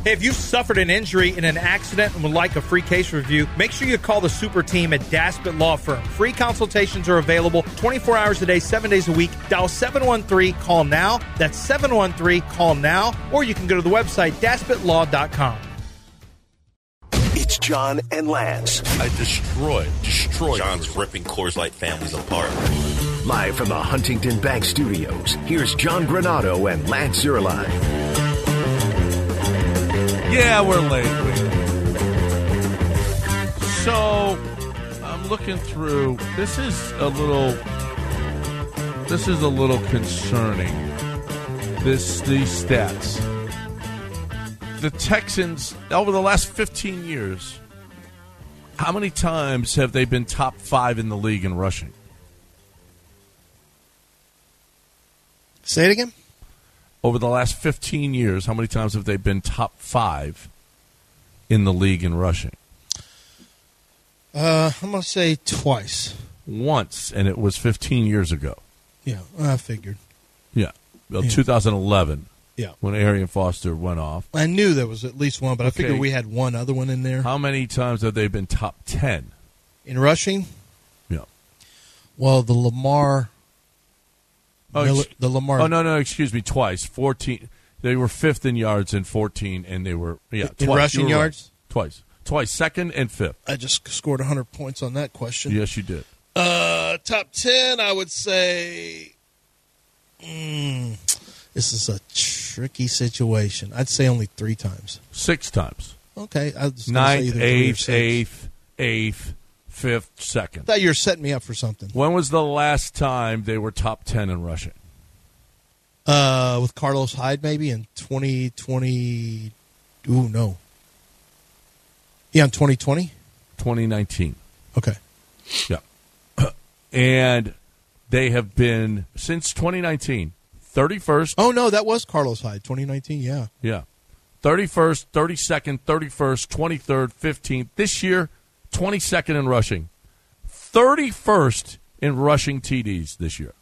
Hey, if you've suffered an injury in an accident and would like a free case review, make sure you call the super team at Daspit Law Firm. Free consultations are available 24 hours a day, 7 days a week. Dial 713-CALL-NOW. That's 713-CALL-NOW. Or you can go to the website, DaspitLaw.com. It's John and Lance. I destroy. John's ripping Coors Light families apart. Live from the Huntington Bank Studios, here's John Granado and Lance Zierlein. Yeah, we're late. So, I'm looking through. This is a little concerning. These stats. The Texans, over the last 15 years, how many times have they been top 5 in the league in rushing? Say it again? Over the last 15 years, how many times have they been top 5 in the league in rushing? I'm going to say twice. Once, and it was 15 years ago. Yeah, I figured. Yeah. Well, 2011. Yeah. When Arian Foster went off. I knew there was at least one, but I figured we had one other one in there. How many times have they been top 10? In rushing? Yeah. Well, the Lamar... Oh, no, excuse me, twice. 14. They were 5th in yards in 14, and they were, in rushing yards? Right. Twice, 2nd and 5th. I just scored 100 points on that question. Yes, you did. Top 10, I would say... this is a tricky situation. I'd say only 3 times. 6 times. Okay. 9th, 8th, 5th, 2nd. I thought you were setting me up for something. When was the last time they were top 10 in rushing? With Carlos Hyde, maybe in 2020. Ooh, no. Yeah, in 2020? 2019. Okay. Yeah. And they have been, since 2019, 31st. Oh, no, that was Carlos Hyde, 2019, yeah. Yeah. 31st, 32nd, 31st, 23rd, 15th. This year, 22nd in rushing. 31st in rushing TDs this year.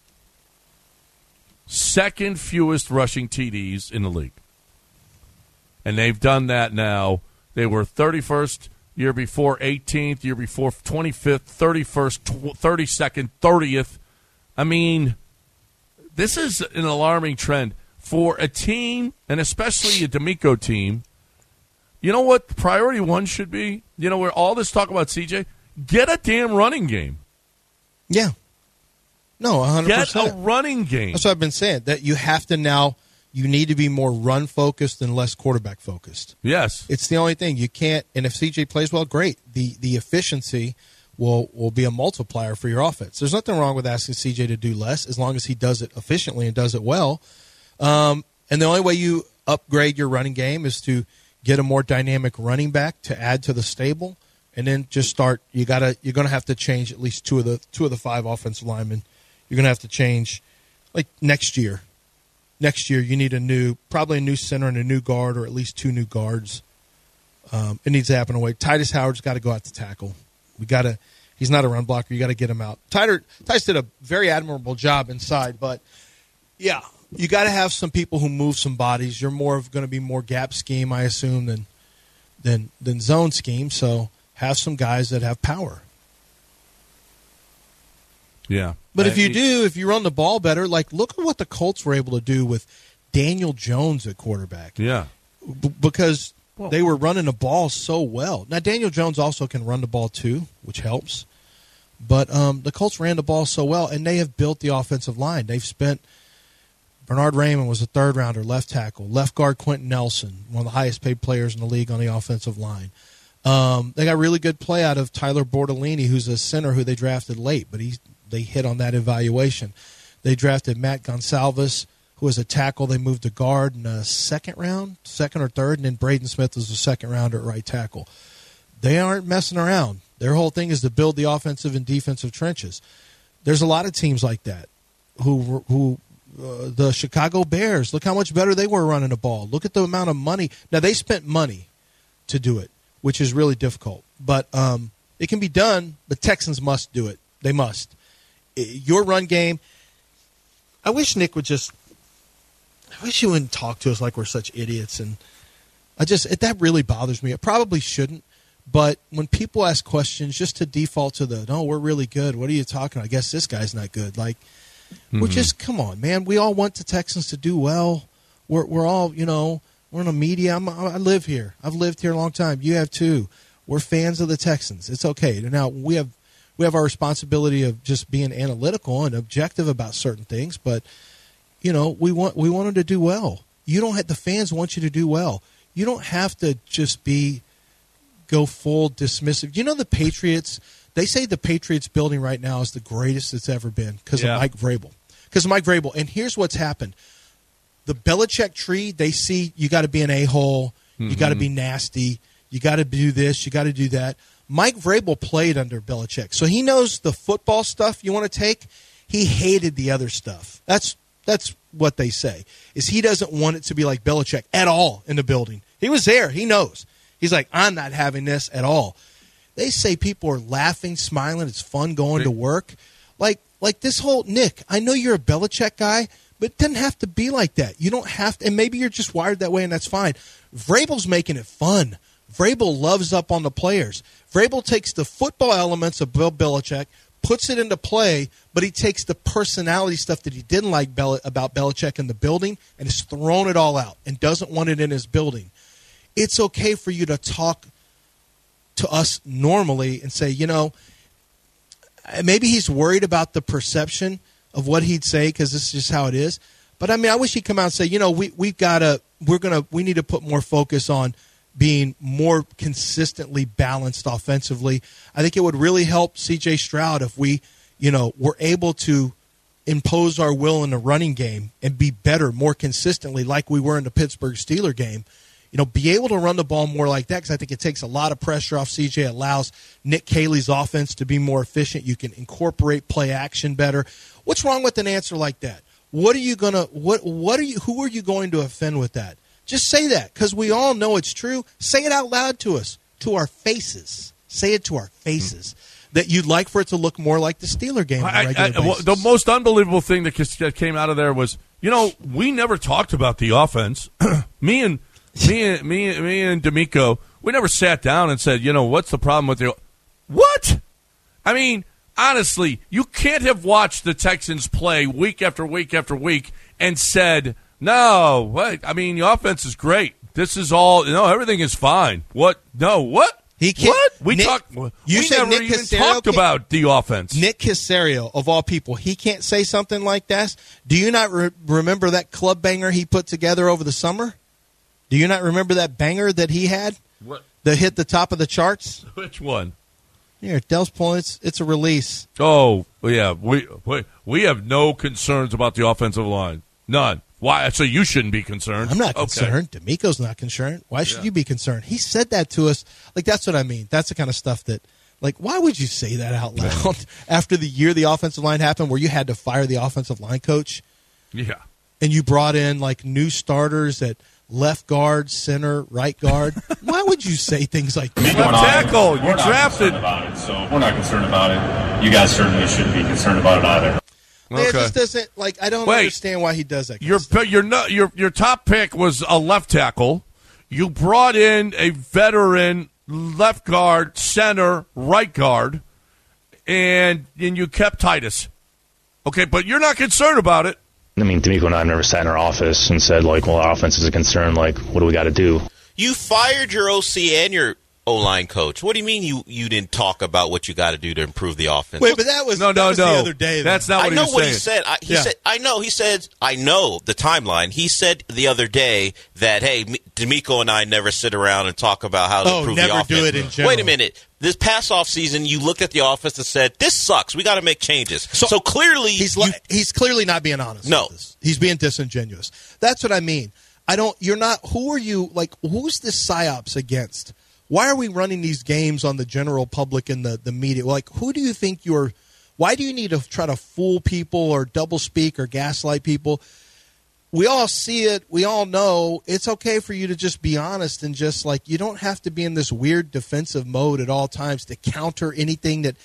Second fewest rushing TDs in the league. And they've done that now. They were 31st, year before 18th, year before 25th, 31st, 32nd, 30th. I mean, this is an alarming trend for a team, and especially a D'Amico team. You know what priority one should be? You know, where all this talk about CJ, get a damn running game. Yeah. No, 100%. Get a running game. That's what I've been saying, that you have to now, you need to be more run-focused and less quarterback-focused. Yes. It's the only thing. You can't, and if CJ plays well, great. The efficiency will be a multiplier for your offense. There's nothing wrong with asking CJ to do less as long as he does it efficiently and does it well. And the only way you upgrade your running game is to get a more dynamic running back to add to the stable, and then just start. You're going to have to change at least two of the 5 offensive linemen. You're going to have to change, like next year. Next year, you need probably a new center and a new guard, or at least 2 new guards. It needs to happen away. Titus Howard's got to go out to tackle. He's not a run blocker. You got to get him out. Titus did a very admirable job inside, but yeah, you got to have some people who move some bodies. You're going to be more gap scheme, I assume, than zone scheme. So have some guys that have power. Yeah, but if you run the ball better, like look at what the Colts were able to do with Daniel Jones at quarterback. Yeah, because they were running the ball so well. Now, Daniel Jones also can run the ball too, which helps. But the Colts ran the ball so well, and they have built the offensive line. They've spent – Bernard Raymond was a third-rounder, left tackle. Left guard Quentin Nelson, one of the highest-paid players in the league on the offensive line. They got really good play out of Tyler Bortolini, who's a center who they drafted late, but they hit on that evaluation. They drafted Matt Gonsalves, who was a tackle. They moved to guard in the second or third, and then Braden Smith was the second rounder at right tackle. They aren't messing around. Their whole thing is to build the offensive and defensive trenches. There's a lot of teams like that who the Chicago Bears, look how much better they were running the ball. Look at the amount of money. Now, they spent money to do it, which is really difficult. But it can be done. The Texans must do it. They must. Your run game, I wish Nick would just – I wish he wouldn't talk to us like we're such idiots. And That really bothers me. It probably shouldn't. But when people ask questions, just to default to no, we're really good. What are you talking about? I guess this guy's not good. Like, we're just, come on, man. We all want the Texans to do well. We're all, we're in the media. I live here. I've lived here a long time. You have too. We're fans of the Texans. It's okay. Now, we have our responsibility of just being analytical and objective about certain things, but, we want them to do well. The fans want you to do well. You don't have to just go full dismissive. The Patriots, they say the Patriots building right now is the greatest it's ever been because of Mike Vrabel. And here's what's happened. The Belichick tree, they see you got to be an a-hole, you got to be nasty, you got to do this, you got to do that. Mike Vrabel played under Belichick, so he knows the football stuff you want to take. He hated the other stuff. That's what they say, is he doesn't want it to be like Belichick at all in the building. He was there. He knows. He's like, I'm not having this at all. They say people are laughing, smiling. It's fun going to work. Like this whole, Nick, I know you're a Belichick guy, but it doesn't have to be like that. You don't have to, and maybe you're just wired that way, and that's fine. Vrabel's making it fun. Vrabel loves up on the players. Vrabel takes the football elements of Bill Belichick, puts it into play, but he takes the personality stuff that he didn't like about Belichick in the building and has thrown it all out and doesn't want it in his building. It's okay for you to talk to us normally and say, maybe he's worried about the perception of what he'd say because this is just how it is. But, I wish he'd come out and say, we need to put more focus on being more consistently balanced offensively. I think it would really help C.J. Stroud if we, were able to impose our will in the running game and be better more consistently like we were in the Pittsburgh Steelers game. Be able to run the ball more like that because I think it takes a lot of pressure off CJ. It allows Nick Caley's offense to be more efficient. You can incorporate play action better. What's wrong with an answer like that? Who are you going to offend with that? Just say that because we all know it's true. Say it out loud to us, to our faces. Say it to our faces. That you'd like for it to look more like the Steeler game on a regular basis. The most unbelievable thing that came out of there was, we never talked about the offense. Me and D'Amico, we never sat down and said, what's the problem with what? Honestly, you can't have watched the Texans play week after week after week and said, no, what? The offense is great. This is all, everything is fine. What? No, what? He can't. What? We never Nick even talked about the offense. Nick Caserio, of all people, he can't say something like that? Do you not remember that club banger he put together over the summer? Do you not remember that banger that he had? What? That hit the top of the charts? Which one? Here, Dell's pulling. It's a release. Oh, yeah. We have no concerns about the offensive line. None. Why? So you shouldn't be concerned. I'm not concerned. D'Amico's not concerned. Why should you be concerned? He said that to us. That's what I mean. That's the kind of stuff that, why would you say that out loud after the year the offensive line happened where you had to fire the offensive line coach? Yeah. And you brought in, new starters at left guard, center, right guard. Why would you say things like that? Left tackle. You drafted. About it, so we're not concerned about it. You guys certainly shouldn't be concerned about it either. Okay. It just doesn't, I don't understand why he does that. Your top pick was a left tackle. You brought in a veteran left guard, center, right guard, and you kept Titus. Okay, but you're not concerned about it. D'Amico and I have never sat in our office and said, our offense is a concern. What do we got to do? You fired your OC and your O-line coach. What do you mean you didn't talk about what you got to do to improve the offense? Wait, but that was the other day. That's not what he was saying. I know what he said. He said, I know the timeline. He said the other day that, hey, D'Amico and I never sit around and talk about how to improve the offense. Do it in general. Wait a minute. This past off season, you looked at the offense and said, this sucks. We got to make changes. So clearly... He's clearly not being honest. No. With this. He's being disingenuous. That's what I mean. Who are you, who's this PSYOPs against? Why are we running these games on the general public and the media? Who do you think why do you need to try to fool people or double speak or gaslight people? We all see it. We all know. It's okay for you to just be honest and just you don't have to be in this weird defensive mode at all times to counter anything that,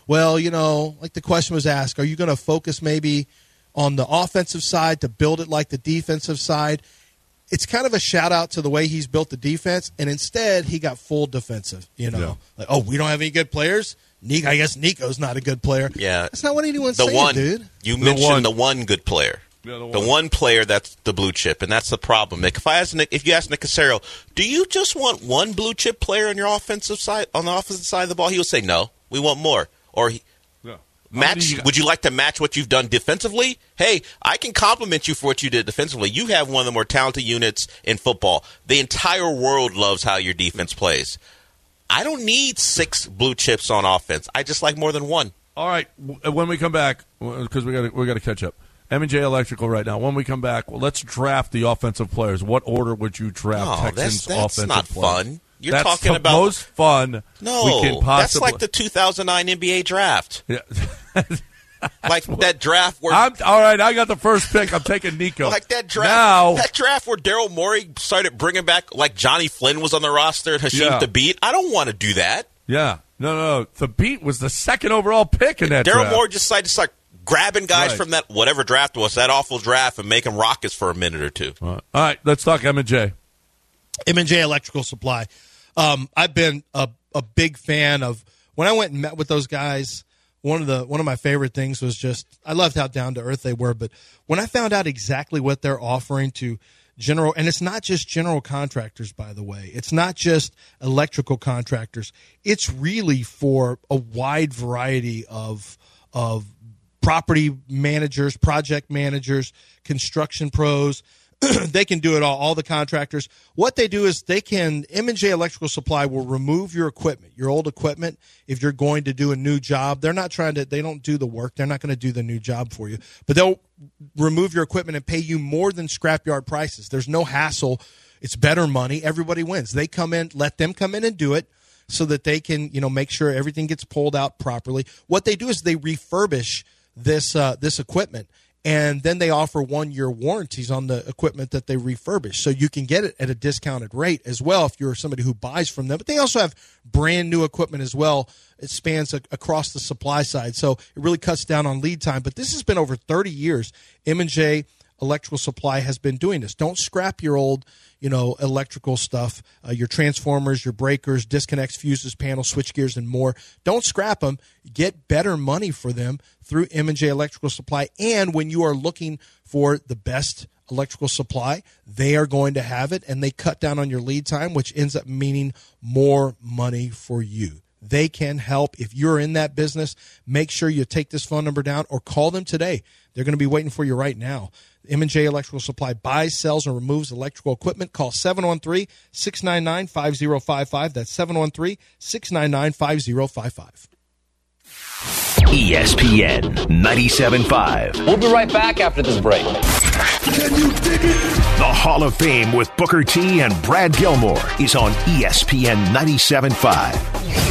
the question was asked, are you going to focus maybe on the offensive side to build it like the defensive side? it's kind of a shout out to the way he's built the defense, and instead he got full defensive. Like, oh, we don't have any good players. I guess Nico's not a good player. Yeah, that's not what anyone's saying, dude. You mentioned the one good player. Yeah, the one player that's the blue chip, and that's the problem, Nick. If you ask Nick Caserio, do you just want one blue chip player on your offensive side, on the offensive side of the ball? He would say, no, we want more. Or would you like to match what you've done defensively? Hey, I can compliment you for what you did defensively. You have one of the more talented units in football. The entire world loves how your defense plays. I don't need 6 blue chips on offense. I just like more than one. All right, when we come back, because we got to catch up. M&J Electrical right now. When we come back, let's draft the offensive players. What order would you draft Texans that's offensive not players? Fun. That's talking about the most fun we can possibly. That's like the 2009 NBA draft. Yeah. Like that draft where all right, I got the first pick. I'm taking Nico. Like that draft. Now, that draft where Daryl Morey started bringing back, like Johnny Flynn was on the roster and Hasheem Thabit. I don't want to do that. Yeah. No. Thabit was the second overall pick in that Daryl draft. Morey decided to start grabbing guys from that whatever draft was, that awful draft, and making rockets for a minute or two. All right, let's talk M&J. M&J Electrical Supply. I've been a big fan of when I went and met with those guys. One of my favorite things was just I loved how down to earth they were. But when I found out exactly what they're offering to general, and it's not just general contractors, by the way. It's not just electrical contractors. It's really for a wide variety of property managers, project managers, construction pros. They can do it all the contractors. What they do is M&J Electrical Supply will remove your equipment, your old equipment, if you're going to do a new job. They don't do the work. They're not going to do the new job for you. But they'll remove your equipment and pay you more than scrapyard prices. There's no hassle. It's better money. Everybody wins. They come in, let them come in and do it so that they can, make sure everything gets pulled out properly. What they do is they refurbish this equipment. And then they offer 1-year warranties on the equipment that they refurbish. So you can get it at a discounted rate as well if you're somebody who buys from them. But they also have brand new equipment as well. It spans across the supply side. So it really cuts down on lead time. But this has been over 30 years. M&J Electrical Supply has been doing this. Don't scrap your old, electrical stuff, your transformers, your breakers, disconnects, fuses, panels, switch gears, and more. Don't scrap them. Get better money for them through M&J Electrical Supply. And when you are looking for the best electrical supply, they are going to have it, and they cut down on your lead time, which ends up meaning more money for you. They can help. If you're in that business, make sure you take this phone number down or call them today. They're going to be waiting for you right now. M&J Electrical Supply buys, sells, and removes electrical equipment. Call 713-699-5055. That's 713-699-5055. ESPN 97.5. We'll be right back after this break. Can you dig it? The Hall of Fame with Booker T and Brad Gilmore is on ESPN 97.5.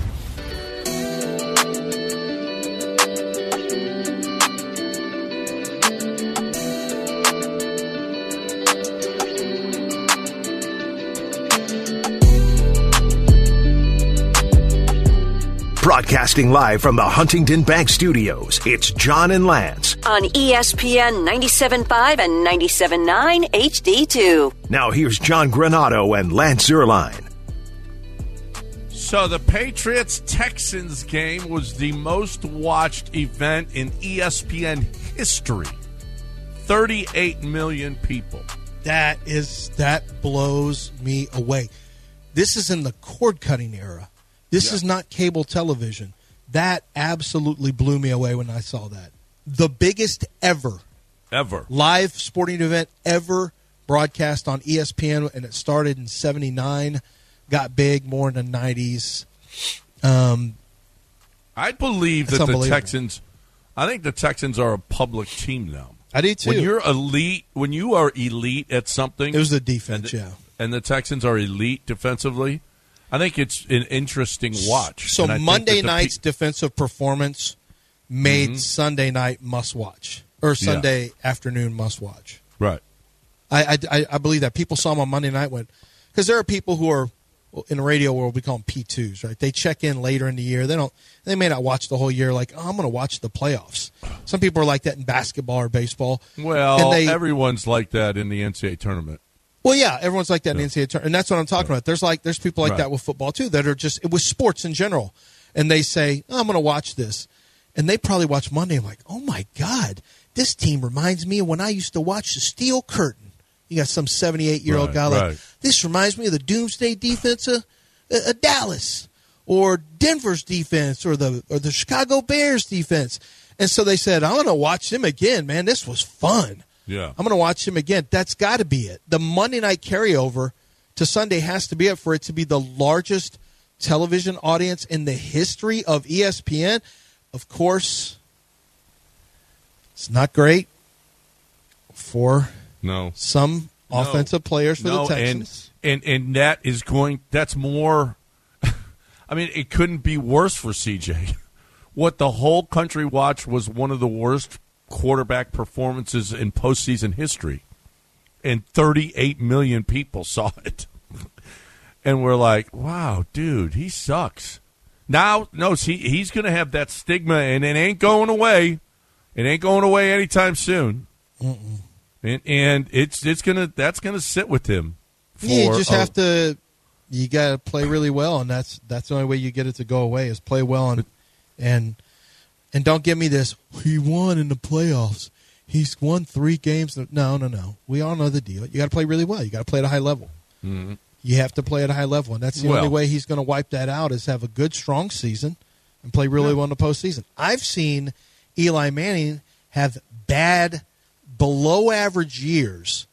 Broadcasting live from the Huntington Bank Studios, it's John and Lance. On ESPN 97.5 and 97.9 HD2. Now here's John Granado and Lance Zierlein. So the Patriots-Texans game was the most watched event in ESPN history. 38 million people. That blows me away. This is in the cord-cutting era. This is not cable television. That absolutely blew me away when I saw that. The biggest ever live sporting event ever broadcast on ESPN, and it started in 79, got big more in the 90s. I believe that the Texans, I think the Texans are a public team now. I do too. When you are elite at something. It was the defense, and the Texans are elite defensively. I think it's an interesting watch. So Monday night's defensive performance made Sunday night must-watch, or Sunday afternoon must-watch. Right. I believe that. People saw them on Monday night because there are people who are, in the radio world, we call them P2s, right? They check in later in the year. They may not watch the whole year like, I'm going to watch the playoffs. Some people are like that in basketball or baseball. Well, everyone's like that in the NCAA tournament. Well, yeah, everyone's like that in the NCAA tournament, and that's what I'm talking about. There's people like that with football too that are just with sports in general, and they say, I'm going to watch this, and they probably watch Monday and like, oh my God, this team reminds me of when I used to watch the Steel Curtain. You got some 78-year-old guy like, this reminds me of the Doomsday defense of Dallas, or Denver's defense, or the Chicago Bears defense, and so they said, I'm going to watch them again, man. This was fun. Yeah, I'm going to watch him again. That's got to be it. The Monday night carryover to Sunday has to be it for it to be the largest television audience in the history of ESPN. Of course, it's not great for some offensive players for the Texans. And that's more – I mean, it couldn't be worse for CJ. What the whole country watched was one of the worst quarterback performances in postseason history, and 38 million people saw it. And we're like, wow, dude, he sucks. Now, no, he's going to have that stigma, and it ain't going away. It ain't going away anytime soon. And that's gonna sit with him. You just have to. You got to play really well, and that's the only way you get it to go away is play well and don't give me this. He won in the playoffs. He's won 3 games. No. We all know the deal. You got to play really well. You got to play at a high level. Mm-hmm. You have to play at a high level, and that's the only way he's going to wipe that out is have a good, strong season and play really well in the postseason. I've seen Eli Manning have bad, below-average years,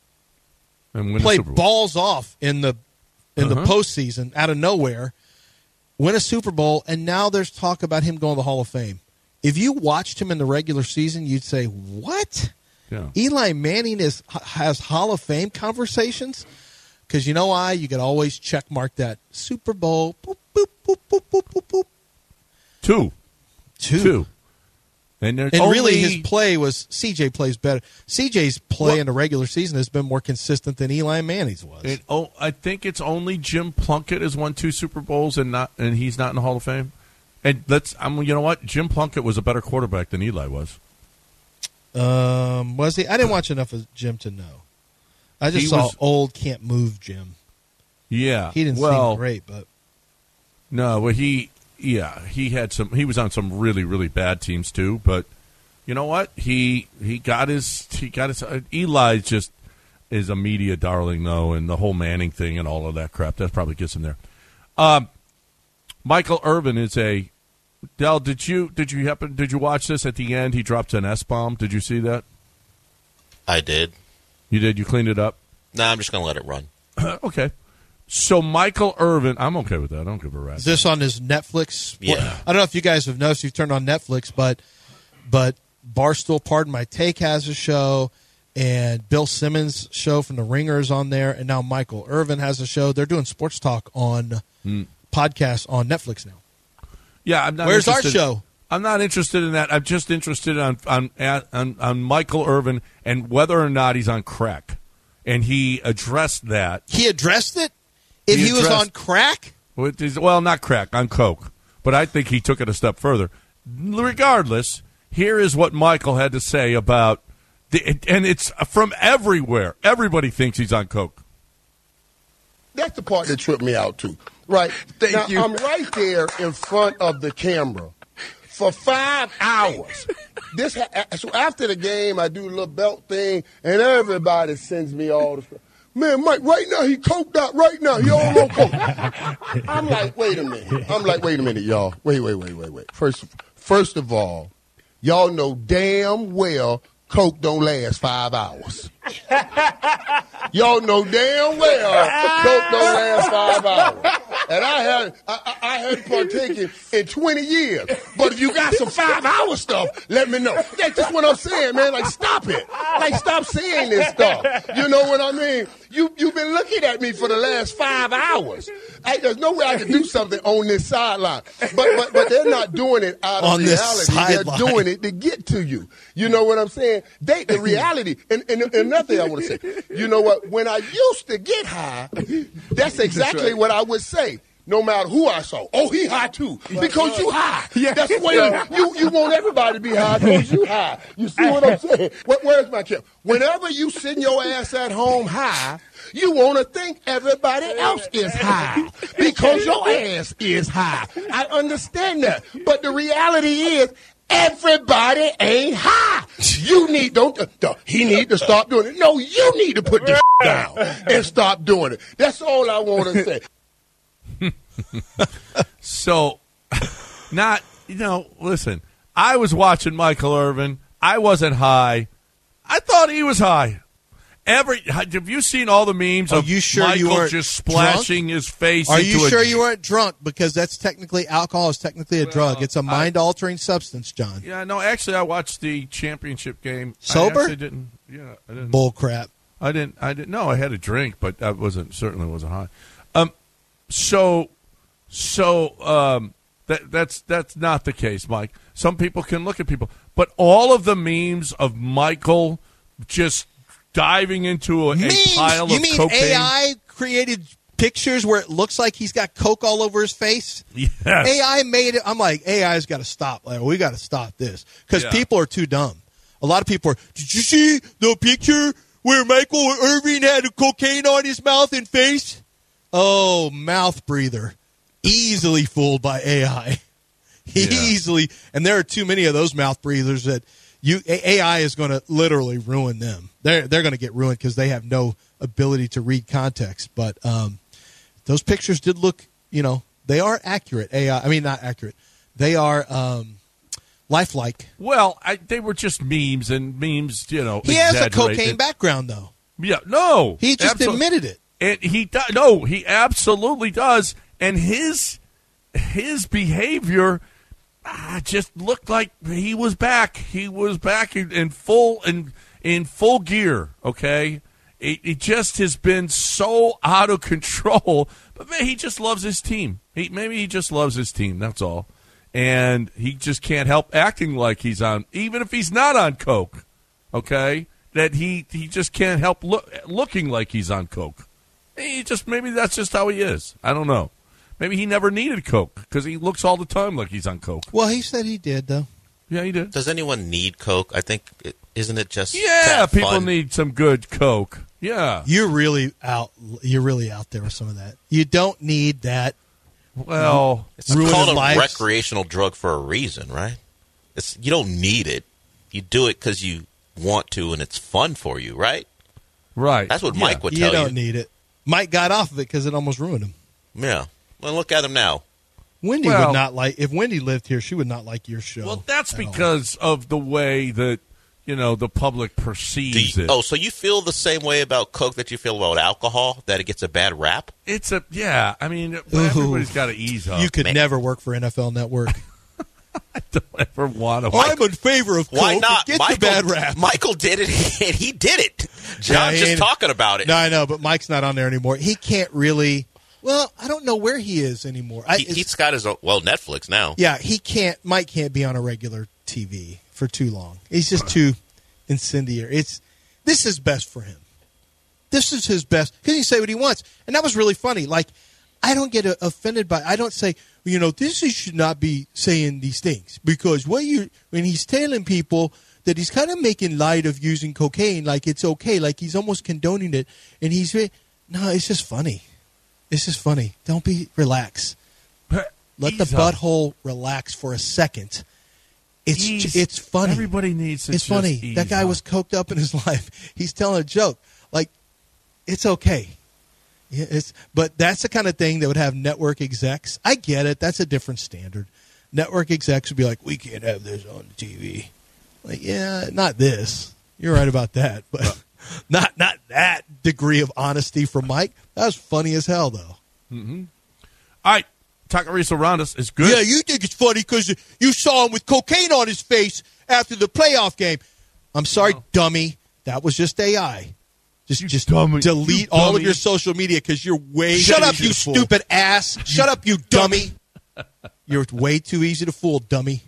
and play balls off in the postseason out of nowhere, win a Super Bowl, and now there's talk about him going to the Hall of Fame. If you watched him in the regular season, you'd say, what? Yeah. Eli Manning has Hall of Fame conversations? Because you know why? You could always check mark that Super Bowl. Boop, boop, boop, boop, boop, boop, boop. Two. And really his play was CJ plays better. CJ's play in the regular season has been more consistent than Eli Manning's was. I think it's only Jim Plunkett has won 2 Super Bowls and he's not in the Hall of Fame. And you know what? Jim Plunkett was a better quarterback than Eli was. Was he? I didn't watch enough of Jim to know. I just saw old can't move Jim. Yeah, he didn't seem great, but no. Well, he had some. He was on some really, really bad teams too. But you know what? He got his. Eli just is a media darling though, and the whole Manning thing and all of that crap that probably gets him there. Michael Irvin is a. Del, did you watch this at the end? He dropped an S-bomb. Did you see that? I did. You did? You cleaned it up? No, I'm just going to let it run. Okay. So Michael Irvin, I'm okay with that. I don't give a rat's. Is this on his Netflix? Yeah. I don't know if you guys have noticed. You've turned on Netflix, but Barstool, Pardon My Take, has a show, and Bill Simmons' show from The Ringer is on there, and now Michael Irvin has a show. They're doing sports talk on podcasts on Netflix now. Yeah, I'm not. Where's our show? I'm not interested in that. I'm just interested on Michael Irvin and whether or not he's on crack. And he addressed that. He addressed it? If he was on crack? Well, not crack, on coke. But I think he took it a step further. Regardless, here is what Michael had to say about and it's from everywhere. Everybody thinks he's on coke. That's the part that tripped me out, too. Right. Thank you. I'm right there in front of the camera for 5 hours. So after the game, I do a little belt thing, and everybody sends me all the stuff. Man, Mike, right now, he coked out right now. He all on coke. I'm like, wait a minute, y'all. Wait. First of all, y'all know damn well coke don't last 5 hours. Y'all know damn well coke don't last 5 hours. And I hadn't partaken in 20 years. But if you got some 5-hour stuff, let me know. That's just what I'm saying, man. Like, stop it. Like, stop saying this stuff. You know what I mean? You've been looking at me for the last 5 hours. There's no way I can do something on this sideline. But they're not doing it out of reality. They're doing it to get to you. You know what I'm saying? The reality. And another thing I want to say. You know what? When I used to get high, that's exactly what I would say. no matter who I saw. Oh, he high too, because you high. Yeah. That's the way you want everybody to be high because you high. You see what I'm saying? Where's my camera? Whenever you sitting your ass at home high, you want to think everybody else is high because your ass is high. I understand that, but the reality is everybody ain't high. You need he need to stop doing it. No, you need to put this down and stop doing it. That's all I want to say. So, listen, I was watching Michael Irvin. I wasn't high. I thought he was high. Have you seen all the memes of Michael just splashing his face Are into you sure you weren't drunk? Because that's technically, alcohol is technically a drug. It's a mind-altering substance, John. Yeah, no, actually, I watched the championship game. Sober? I didn't. Bull crap. I didn't. No, I had a drink, but I certainly wasn't high. That's not the case, Mike. Some people can look at people, but all of the memes of Michael just diving into a pile of cocaine. You mean AI created pictures where it looks like he's got coke all over his face? Yes. AI made it. I'm like, AI's got to stop. Like, we got to stop this because people are too dumb. A lot of people are, did you see the picture where Michael Irvin had cocaine on his mouth and face? Oh, mouth breather. Easily fooled by AI. Easily. And there are too many of those mouth breathers that AI is going to literally ruin them. They're going to get ruined because they have no ability to read context. But those pictures did look, they are accurate. Not accurate. They are lifelike. Well, they were just memes, and memes, He has a cocaine background, though. Yeah, no. He just admitted it. And he absolutely does. And his behavior just looked like he was back. He was back in full gear. Okay, it just has been so out of control. But maybe he just loves his team. Maybe he just loves his team. That's all. And he just can't help acting like he's on, even if he's not on coke. Okay, that he just can't help looking like he's on coke. Maybe that's just how he is. I don't know. Maybe he never needed coke because he looks all the time like he's on coke. Well, he said he did, though. Yeah, he did. Does anyone need coke? I think, isn't it just people fun? need some good coke. Yeah. You're really out there with some of that. You don't need that. Well, it's called a recreational drug for a reason, right? You don't need it. You do it because you want to and it's fun for you, right? Right. That's what Mike would tell you. You don't need it. Mike got off of it because it almost ruined him. Yeah. Well, look at him now. Wendy would not like, if Wendy lived here, she would not like your show. Well, that's because of the way that, the public perceives it. Oh, so you feel the same way about coke that you feel about alcohol, that it gets a bad rap? Everybody's got to ease up. You could never work for NFL Network. I don't ever want to. I'm in favor of coke. Why not? It gets a bad rap. Michael did it, and he did it. John's just talking about it. No, I know, but Mike's not on there anymore. He can't really. Well, I don't know where he is anymore. He's got his Netflix now. Yeah, Mike can't be on a regular TV for too long. He's just too incendiary. This is best for him. This is his best because he say what he wants, and that was really funny. Like, I don't get offended by. I don't say, should not be saying these things because when he's telling people that he's kind of making light of using cocaine, like it's okay, like he's almost condoning it, and it's just funny. It's just funny. Don't relax. Let the butthole relax for a second. It's funny. Everybody needs to. It's funny. That guy was coked up in his life. He's telling a joke. Like, it's okay. Yeah, but that's the kind of thing that would have network execs. I get it. That's a different standard. Network execs would be like, we can't have this on the TV. Like, yeah, not this. You're right about that, but not that degree of honesty from Mike. That was funny as hell, though. Mm-hmm. All right, Taquarisa Rondas is good. Yeah, you think it's funny because you saw him with cocaine on his face after the playoff game. I'm sorry, dummy. That was just AI. Just delete all of your social media because you're way Shut up, you stupid ass. Shut up, you dummy. You're way too easy to fool, dummy.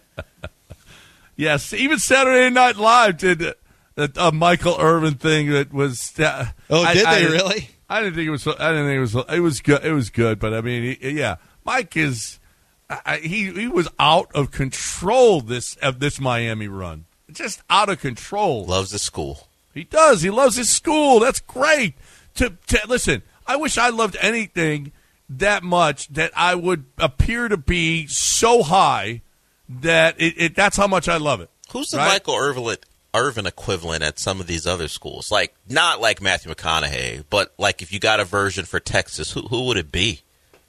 Yes, even Saturday Night Live did a Michael Irvin thing that was... did they really? I didn't think it was. It was good. It was good, but I mean, Mike is. He was out of control of this Miami run. Just out of control. Loves the school. He does. He loves his school. That's great. Listen, I wish I loved anything that much that I would appear to be so high that that's how much I love it. Who's the Michael Irvin equivalent at some of these other schools? Like, not like Matthew McConaughey, but like if you got a version for Texas, who would it be?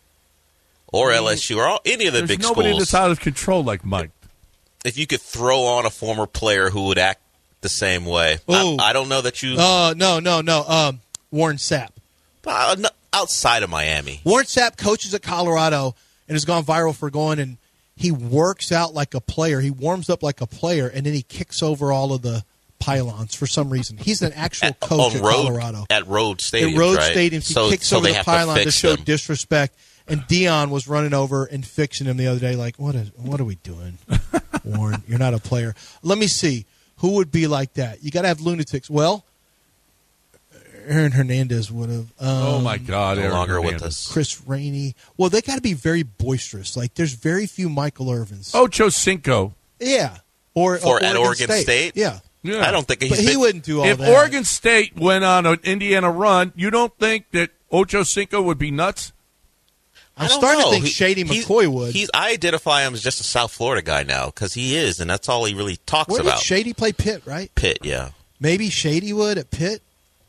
Or LSU or any of the big schools? There's nobody that's out of control like Mike. If you could throw on a former player who would act the same way. I don't know that you... No. Warren Sapp. Outside of Miami. Warren Sapp coaches at Colorado and has gone viral for going and he works out like a player. He warms up like a player, and then he kicks over all of the pylons for some reason. He's an actual coach at Colorado. At road stadiums, At road stadiums, he kicks over the pylon to show them. disrespect. And Dion was running over and fixing him the other day like, what are we doing? Warren, you're not a player. Let me see. Who would be like that? You got to have lunatics. Well, Aaron Hernandez would have. Oh, my God. No longer with us. Chris Rainey. Well, they got to be very boisterous. Like, there's very few Michael Irvins. Ocho Cinco. Yeah. Or at Oregon State? Yeah. I don't think he wouldn't do all that. If Oregon State went on an Indiana run, you don't think that Ocho Cinco would be nuts? I'm starting to think Shady McCoy would. I identify him as just a South Florida guy now because he is, and that's all he really talks Where about. Did Shady play Pitt, right? Pitt, yeah. Maybe Shady would at Pitt.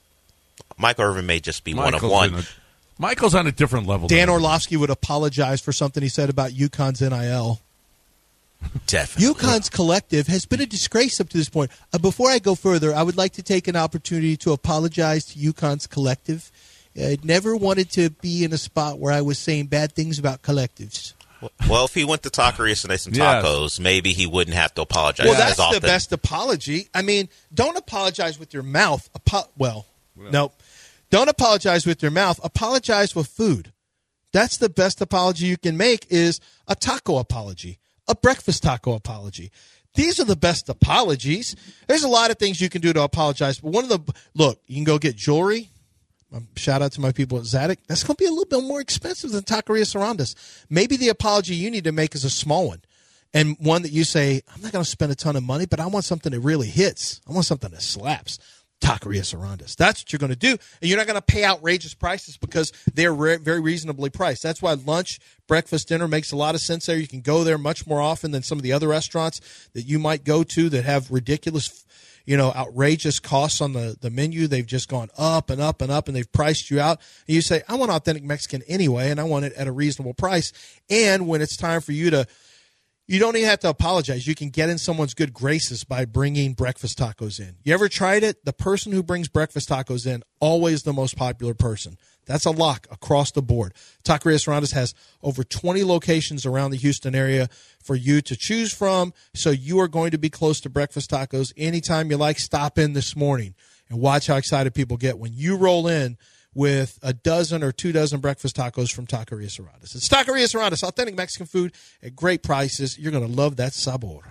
Mike Irvin may just be one of one. Michael's on a different level. Dan Orlovsky would apologize for something he said about UConn's NIL. Definitely. UConn's collective has been a disgrace up to this point. Before I go further, I would like to take an opportunity to apologize to UConn's collective. I never wanted to be in a spot where I was saying bad things about collectives. Well, if he went to Taquerias and ate some tacos, maybe he wouldn't have to apologize as often. Well, that's the best apology. I mean, don't apologize with your mouth. Nope. Don't apologize with your mouth. Apologize with food. That's the best apology you can make is a taco apology, a breakfast taco apology. These are the best apologies. There's a lot of things you can do to apologize. But you can go get jewelry. Shout out to my people at Zadok. That's going to be a little bit more expensive than Taqueria Sarandas. Maybe the apology you need to make is a small one and one that you say, I'm not going to spend a ton of money, but I want something that really hits. I want something that slaps. Taqueria Sarandas. That's what you're going to do. And you're not going to pay outrageous prices because they're very reasonably priced. That's why lunch, breakfast, dinner makes a lot of sense there. You can go there much more often than some of the other restaurants that you might go to that have ridiculous outrageous costs on the menu. They've just gone up and up and up, and they've priced you out. And you say, I want authentic Mexican anyway, and I want it at a reasonable price. And when it's time for you don't even have to apologize. You can get in someone's good graces by bringing breakfast tacos in. You ever tried it? The person who brings breakfast tacos in, always the most popular person. That's a lock across the board. Taqueria Sarandas has over 20 locations around the Houston area for you to choose from, so you are going to be close to breakfast tacos anytime you like. Stop in this morning and watch how excited people get when you roll in with a dozen or 24 breakfast tacos from Taqueria Sarandas. It's Taqueria Sarandas, authentic Mexican food at great prices. You're going to love that sabor.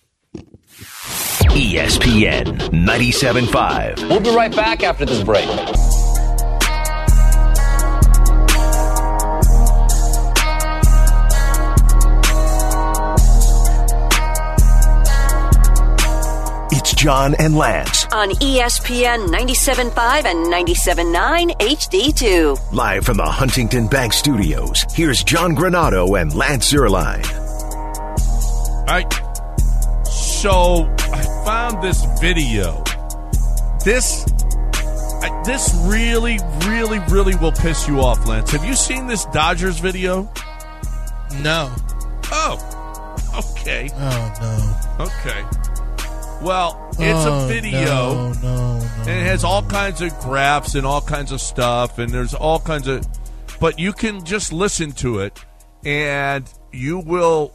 ESPN 97.5. We'll be right back after this break. It's John and Lance on ESPN 97.5 and 97.9 HD2. Live from the Huntington Bank Studios, here's John Granado and Lance Zierlein. All right. So I found this video. This really, really, really will piss you off, Lance. Have you seen this Dodgers video? No. Oh, okay. Oh, no. Okay. Well, it's a video, and it has all kinds of graphs and all kinds of stuff, and there's all kinds of, but you can just listen to it, and you will.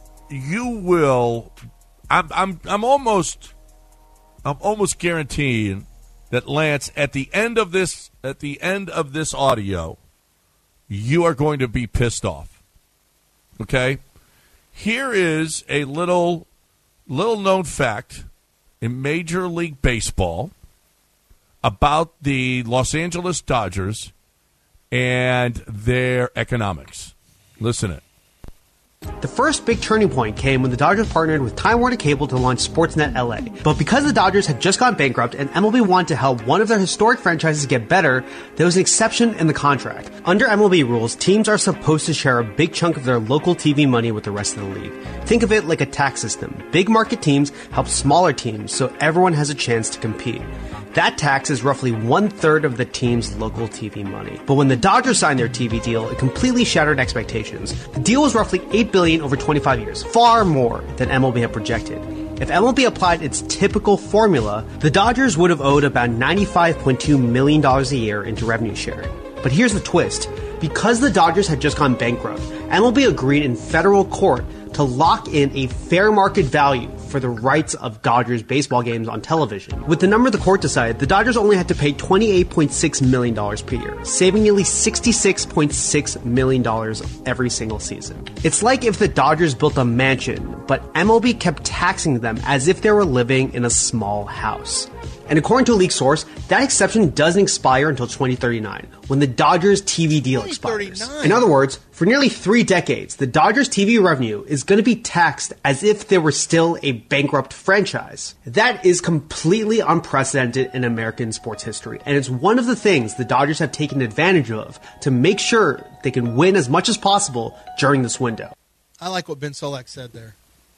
I'm almost guaranteeing that, Lance, at the end of this audio, you are going to be pissed off. Okay, here is a little known fact in Major League Baseball about the Los Angeles Dodgers and their economics. Listen it. The first big turning point came when the Dodgers partnered with Time Warner Cable to launch Sportsnet LA. But because the Dodgers had just gone bankrupt and MLB wanted to help one of their historic franchises get better, there was an exception in the contract. Under MLB rules, teams are supposed to share a big chunk of their local TV money with the rest of the league. Think of it like a tax system. Big market teams help smaller teams so everyone has a chance to compete. That tax is roughly 1/3 of the team's local TV money. But when the Dodgers signed their TV deal, it completely shattered expectations. The deal was roughly $8 billion over 25 years, far more than MLB had projected. If MLB applied its typical formula, the Dodgers would have owed about $95.2 million a year into revenue sharing. But here's the twist. Because the Dodgers had just gone bankrupt, MLB agreed in federal court to lock in a fair market value for the rights of Dodgers baseball games on television. With the number the court decided, the Dodgers only had to pay $28.6 million per year, saving nearly $66.6 million every single season. It's like if the Dodgers built a mansion, but MLB kept taxing them as if they were living in a small house. And according to a leaked source, that exception doesn't expire until 2039, when the Dodgers TV deal expires. In other words, for nearly 3 decades, the Dodgers TV revenue is going to be taxed as if they were still a bankrupt franchise. That is completely unprecedented in American sports history, and it's one of the things the Dodgers have taken advantage of to make sure they can win as much as possible during this window. I like what Ben Solak said there.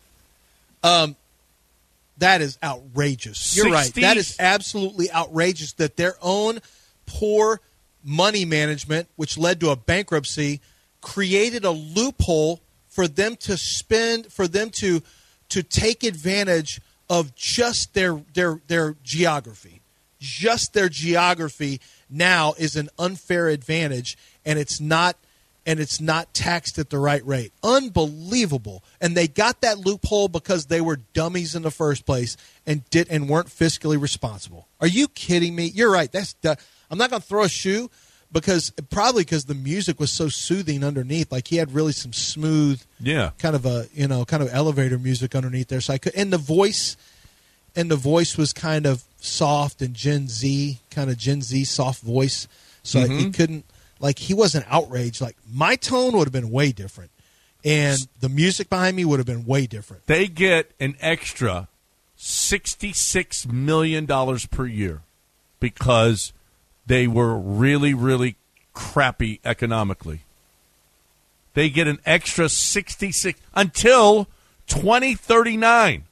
That is outrageous. You're right. That is absolutely outrageous that their own poor money management, which led to a bankruptcy, created a loophole for them to spend, for them to take advantage of just their geography. Just their geography now is an unfair advantage, and it's not taxed at the right rate. Unbelievable. And they got that loophole because they were dummies in the first place and weren't fiscally responsible. Are you kidding me? You're right. I'm not going to throw a shoe because the music was so soothing underneath. Like he had really some smooth kind of elevator music underneath there. So and the voice was kind of soft and Gen Z soft voice. So it couldn't. Like, he wasn't outraged. Like, my tone would have been way different. And the music behind me would have been way different. They get an extra $66 million per year because they were really, really crappy economically. They get an extra 66 until 2039.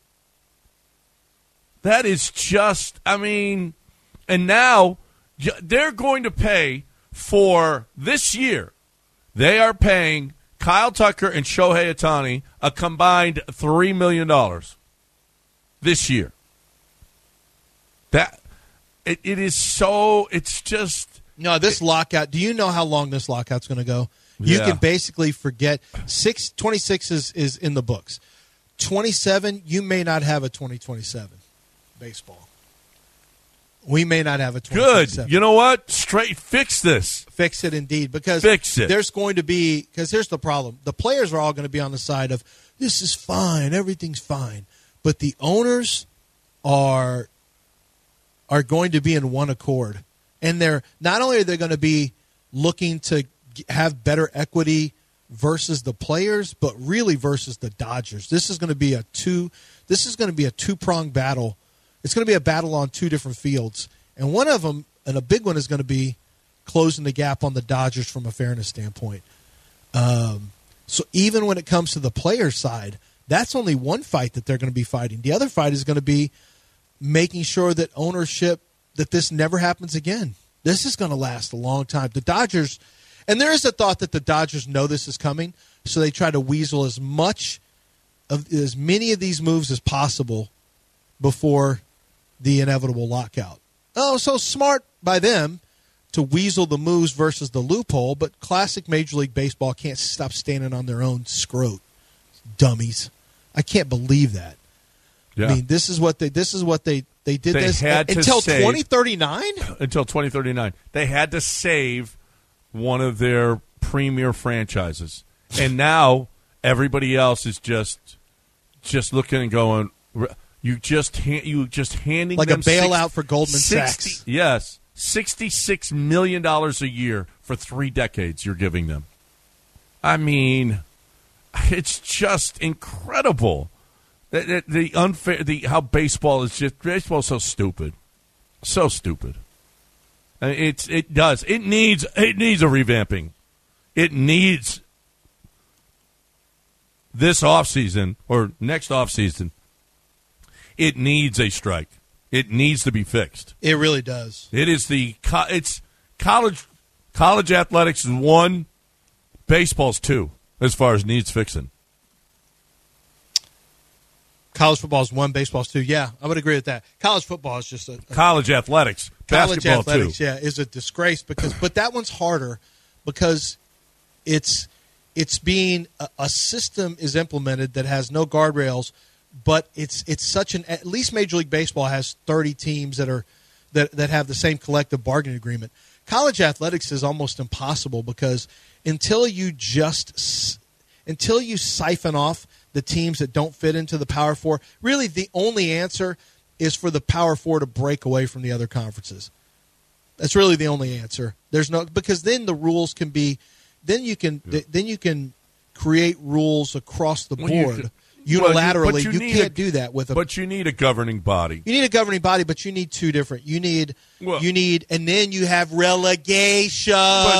That is just, and now they're going to pay for this year. They are paying Kyle Tucker and Shohei Ohtani a combined $3 million this year. It is so, it's just. No, this lockout, do you know how long this lockout's going to go? You can basically forget. 26 is in the books. 27, you may not have a 2027 baseball. We may not have a 2027. Good. You know what? Fix this. Fix it indeed. Because there's going to be, because here's the problem. The players are all going to be on the side of, this is fine, everything's fine. But the owners are going to be in one accord. And they're not only are they going to be looking to have better equity versus the players, but really versus the Dodgers. This is going to be a two-pronged battle. It's going to be a battle on two different fields. And one of them, and a big one, is going to be closing the gap on the Dodgers from a fairness standpoint. So even when it comes to the player side, that's only one fight that they're going to be fighting. The other fight is going to be making sure that ownership, that this never happens again. This is going to last a long time. The Dodgers, and there is a thought that the Dodgers know this is coming, so they try to weasel as many of these moves as possible before the inevitable lockout. Oh, so smart by them to weasel the moves versus the loophole, but classic Major League Baseball can't stop standing on their own scrote. Dummies. I can't believe that. Yeah. I mean, this is what they did this until 2039? Until 2039. They had to save one of their premier franchises. And now everybody else is just looking and going, You just handing like them a bailout for Goldman Sachs. Yes, $66 million a year for 3 decades you're giving them. I mean, it's just incredible. How baseball is so stupid. So stupid. It needs a revamping. It needs this offseason or next offseason. It needs a strike. It needs to be fixed. It really does. It is it's college athletics is 1, baseball's 2 as far as needs fixing. College football is 1, baseball is 2. Yeah, I would agree with that. College football is just a college athletics. College basketball athletics, too. yeah, is a disgrace but that one's harder because it's being a system is implemented that has no guardrails, but it's such an at least Major League Baseball has 30 teams that have the same collective bargaining agreement. College athletics is almost impossible because until you siphon off the teams that don't fit into the Power Four, really the only answer is for the Power Four to break away from the other conferences. That's really the only answer. Because then the rules can be, then you can create rules across the board unilaterally. You can't do that with But you need a governing body. You need a governing body, but you need 2 different. You need, and then you have relegation.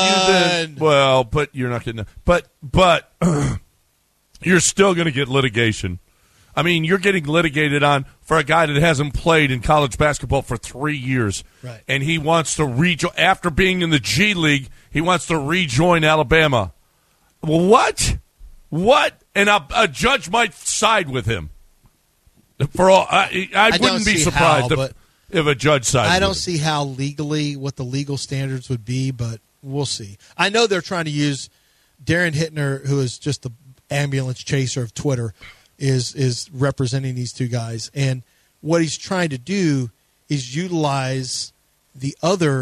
But you're not getting. But you're still going to get litigation. I mean, you're getting litigated on for a guy that hasn't played in college basketball for 3 years. Right. And he wants to rejoin, after being in the G League, he wants to rejoin Alabama. What? And a judge might side with him. For all, I wouldn't be surprised if a judge sided with him. I don't see how legally what the legal standards would be, but we'll see. I know they're trying to use Darren Hittner, who is just the ambulance chaser of Twitter, is representing these 2 guys, and what he's trying to do is utilize the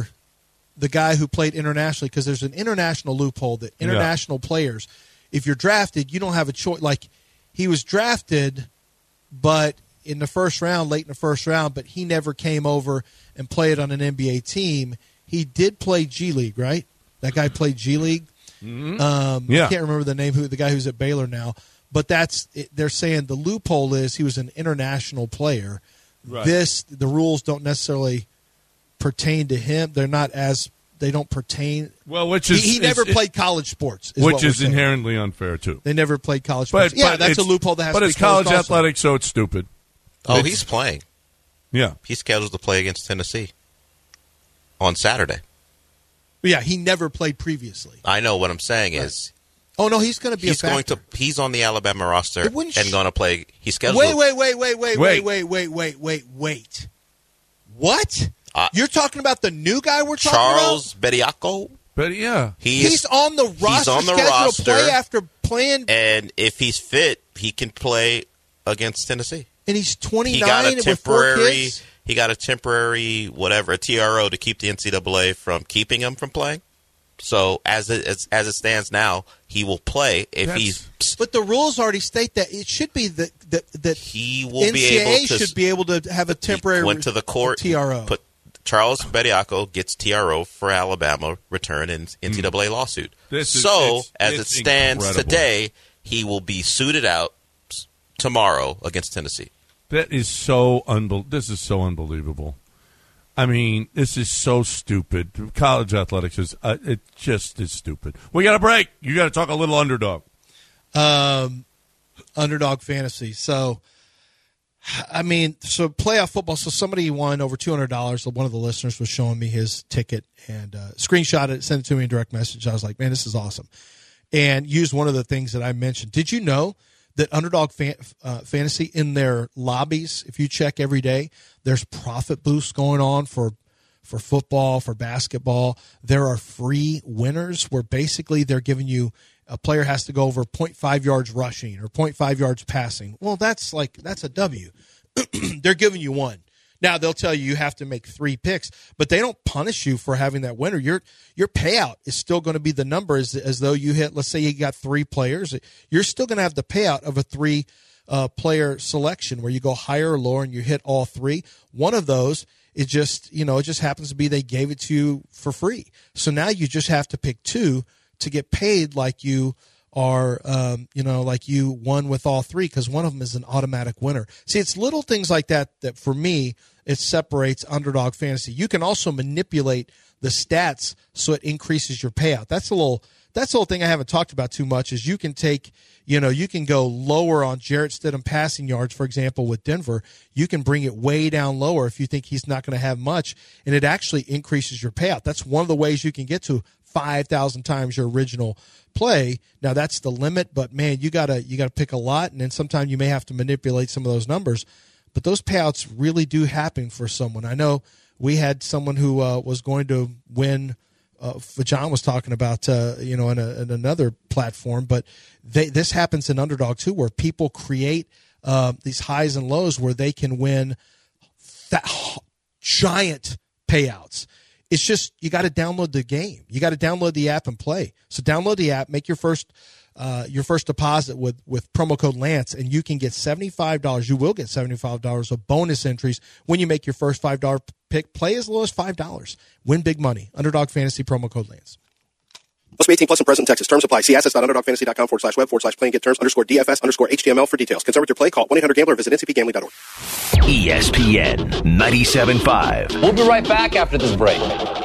guy who played internationally, because there's an international loophole that international players, if you're drafted, you don't have a choice. Like, he was drafted, but in the first round, late in the first round, but he never came over and played on an NBA team. He did play G League, right? That guy played G League. Mm-hmm. I can't remember the name, the guy who's at Baylor now. But they're saying the loophole is he was an international player. Right. The rules don't necessarily pertain to him. They don't pertain. Well, which is he never played college sports, which is inherently unfair too. They never played college sports. But that's a loophole that has to be closed. But it's college athletics, so it's stupid. Oh, he's playing. Yeah, he's scheduled to play against Tennessee on Saturday. Yeah, he never played previously. I know. What I'm saying is. Oh no, he's going to be. He's on the Alabama roster and going to play. He's scheduled. Wait! What? You're talking about the new guy we're talking about? Charles Bediako. But yeah, he's on the roster. He's on the roster to play after playing. And if he's fit, he can play against Tennessee. And he's 29 with 4 kids. He got a temporary a TRO to keep the NCAA from keeping him from playing. So as it stands now, he will play if he's. But the rules already state that it should be that he will NCAA be able to should be able to have a temporary. Went to the court. TRO. Put Charles Bediako gets TRO for Alabama return in NCAA lawsuit. As it stands incredible. Today, he will be suited out tomorrow against Tennessee. That is so This is so unbelievable. I mean, this is so stupid. College athletics is it just is stupid. We got a break. You got to talk a little underdog. Underdog fantasy. So, I mean, playoff football. So somebody won over $200. One of the listeners was showing me his ticket and screenshot it, sent it to me in direct message. I was like, man, this is awesome. And used one of the things that I mentioned. Did you know that Underdog Fantasy in their lobbies, if you check every day, there's profit boosts going on for football, for basketball. There are free winners where basically they're giving you a player has to go over 0.5 yards rushing or 0.5 yards passing. Well, that's a W. They're giving you one. Now, they'll tell you have to make 3 picks, but they don't punish you for having that winner. Your payout is still going to be the number as though you hit, let's say you got 3 players. You're still going to have the payout of a 3 player selection where you go higher or lower and you hit all 3. One of those It just happens to be they gave it to you for free. So now you just have to pick two to get paid like you are, like you won with all three, because one of them is an automatic winner. See, it's little things like that for me, it separates Underdog Fantasy. You can also manipulate the stats so it increases your payout. That's the little thing I haven't talked about too much, is you can take, you can go lower on Jarrett Stidham passing yards, for example, with Denver. You can bring it way down lower if you think he's not going to have much, and it actually increases your payout. That's one of the ways you can get to 5,000 times your original play. Now that's the limit, but man, you gotta pick a lot, and then sometimes you may have to manipulate some of those numbers. But those payouts really do happen for someone. I know we had someone who was going to win. John was talking about, in another platform, but this happens in Underdog too, where people create these highs and lows where they can win that giant payouts. It's just, you got to download the game. You got to download the app and play. So download the app, make your first deposit with promo code Lance, and you can get $75. You will get $75 of bonus entries when you make your first $5 pick. Play as low as $5. Win big money. Underdog Fantasy, promo code Lance. Must be 18 plus and present in Texas. Terms apply. See assets.underdogfantasy.com/web/playing. Get terms _DFS_HTML for details. Concern with your play. Call 1-800-GAMBLER or visit ncpgambling.org. ESPN 97.5. We'll be right back after this break.